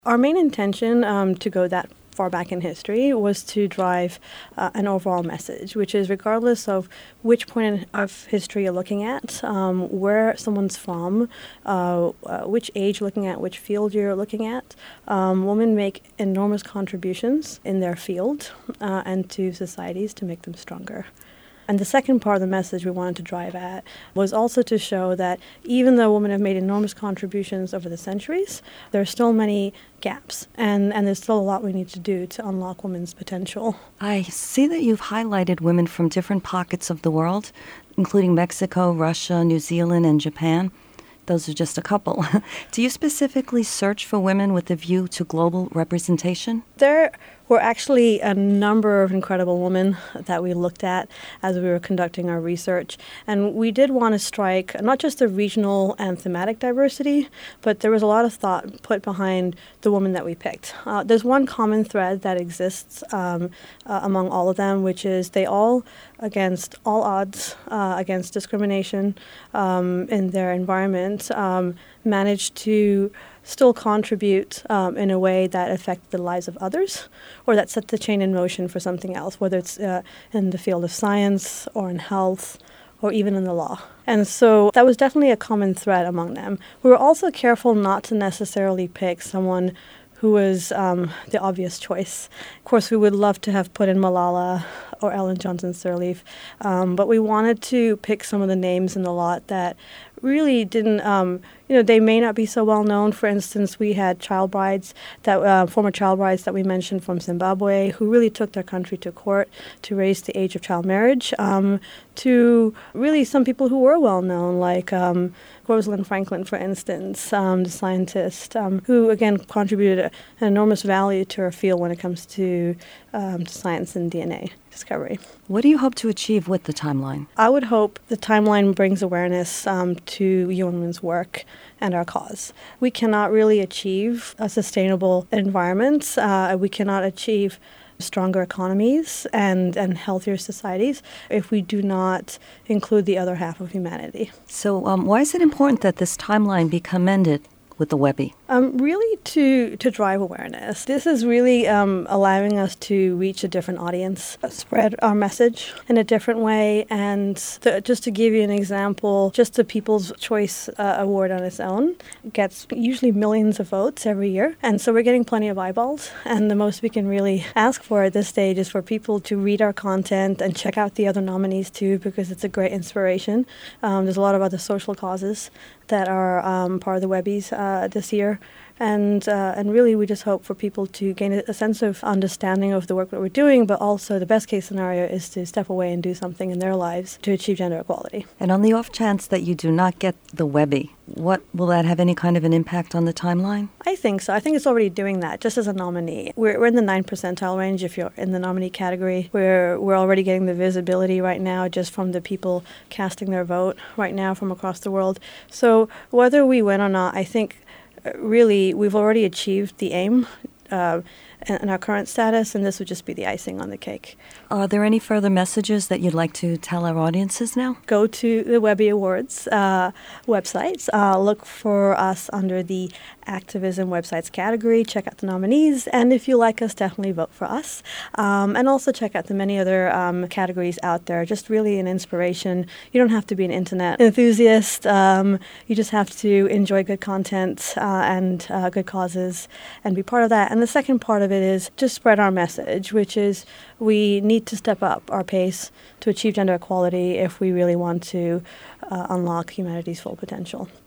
Our main intention to go that far back in history was to drive an overall message, which is regardless of which point of history you're looking at, where someone's from, which age you're looking at, which field you're looking at, women make enormous contributions in their field and to societies to make them stronger. And the second part of the message we wanted to drive at was also to show that even though women have made enormous contributions over the centuries, there are still many gaps, and there's still a lot we need to do to unlock women's potential. I see that you've highlighted women from different pockets of the world, including Mexico, Russia, New Zealand, and Japan. Those are just a couple. Do you specifically search for women with a view to global representation? There were actually a number of incredible women that we looked at as we were conducting our research. And we did want to strike not just the regional and thematic diversity, but there was a lot of thought put behind the woman that we picked. There's one common thread that exists among all of them, which is they all, against all odds, against discrimination in their environment, managed to still contribute in a way that affected the lives of others or that set the chain in motion for something else, whether it's in the field of science or in health or even in the law. And so that was definitely a common thread among them. We were also careful not to necessarily pick someone who was the obvious choice. Of course, we would love to have put in Malala or Ellen Johnson Sirleaf, but we wanted to pick some of the names in the lot that really didn't, they may not be so well known. For instance, we had child brides, former child brides that we mentioned from Zimbabwe, who really took their country to court to raise the age of child marriage, to really some people who were well known, like Rosalind Franklin, for instance, the scientist, who, again, contributed an enormous value to our field when it comes to science and DNA discovery. What do you hope to achieve with the timeline? I would hope the timeline brings awareness to UN Women's work and our cause. We cannot really achieve a sustainable environment. We cannot achieve stronger economies and healthier societies if we do not include the other half of humanity. So why is it important that this timeline be commended with the Webby? Really to drive awareness. This is really allowing us to reach a different audience, spread our message in a different way. And just to give you an example, just the People's Choice Award on its own gets usually millions of votes every year. And so we're getting plenty of eyeballs. And the most we can really ask for at this stage is for people to read our content and check out the other nominees too, because it's a great inspiration. There's a lot of other social causes that are part of the Webbies this year. And really, we just hope for people to gain a sense of understanding of the work that we're doing, but also the best case scenario is to step away and do something in their lives to achieve gender equality. And on the off chance that you do not get the Webby, will that have any kind of an impact on the timeline? I think so. I think it's already doing that, just as a nominee. We're in the 9th percentile range if you're in the nominee category. We're already getting the visibility right now just from the people casting their vote right now from across the world. So whether we win or not, I think really we've already achieved the aim in our current status, and this would just be the icing on the cake. Are there any further messages that you'd like to tell our audiences now? Go to the Webby Awards websites. Look for us under the Activism Websites category. Check out the nominees, and if you like us, definitely vote for us. And also check out the many other categories out there. Just really an inspiration. You don't have to be an internet enthusiast. You just have to enjoy good content and good causes and be part of that. And the second part of it is just spread our message, which is we need to step up our pace to achieve gender equality if we really want to unlock humanity's full potential.